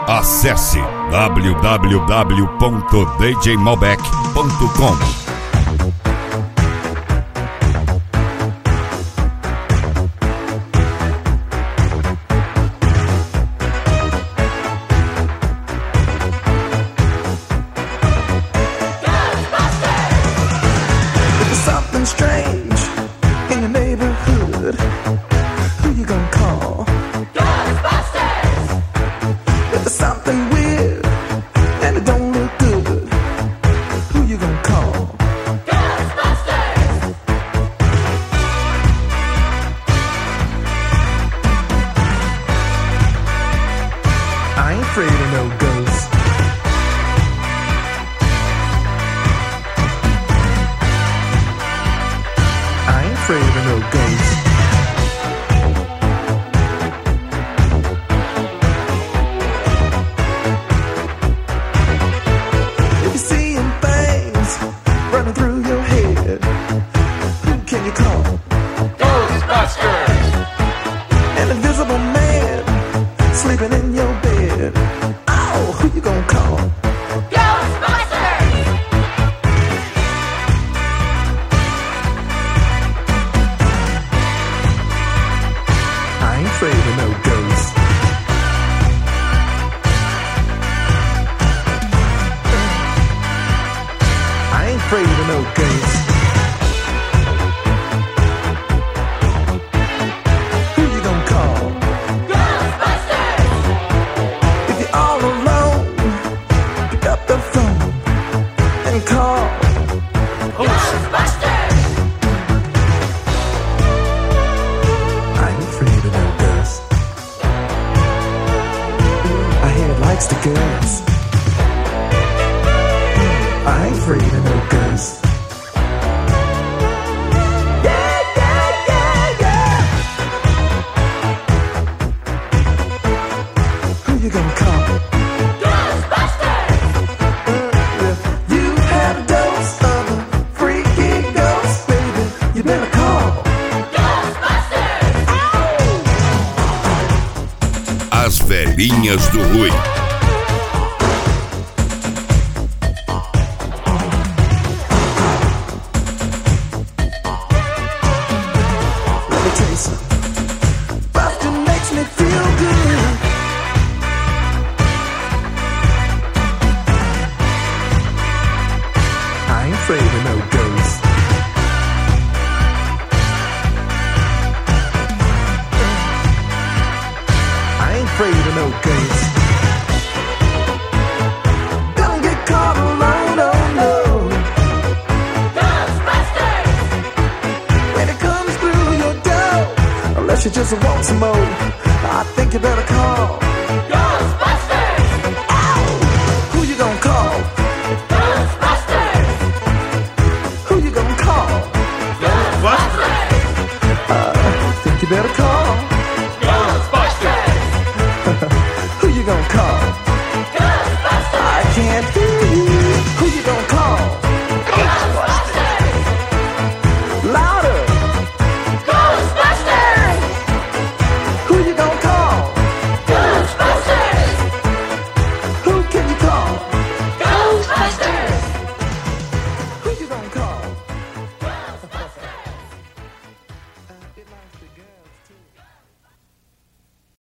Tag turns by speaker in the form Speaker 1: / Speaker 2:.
Speaker 1: Acesse www.djmalbec.com.
Speaker 2: Something strange in your neighborhood. Who you gonna call? Ghostbusters! If there's something weird and it don't look good, who you gonna call? Ghostbusters! I ain't afraid of no ghosts. Afraid of no ghosts. If you're seeing things running through your head, who can you call? Ghostbusters! An invisible man sleeping in your bed. Oh, who you gonna call? Afraid of no ghosts. I ain't afraid of no ghosts. Who you gonna call? Ghostbusters! If you're all alone, pick up the phone and call Ghostbusters! I ain't afraid of no ghosts. Likes the girls. I ain't afraid of no ghosts. Yeah, yeah, yeah, yeah. Who you gonna call? Ghostbusters! If you have a dose of a freaky ghost, baby, you better call Ghostbusters!
Speaker 1: As velhinhas do Rui.
Speaker 2: Buster makes me feel good. I ain't afraid of no ghosts. I ain't afraid of no ghosts. Don't get caught alone, oh no. Ghostbusters! When it comes through your door, unless you just want some more, I think you better call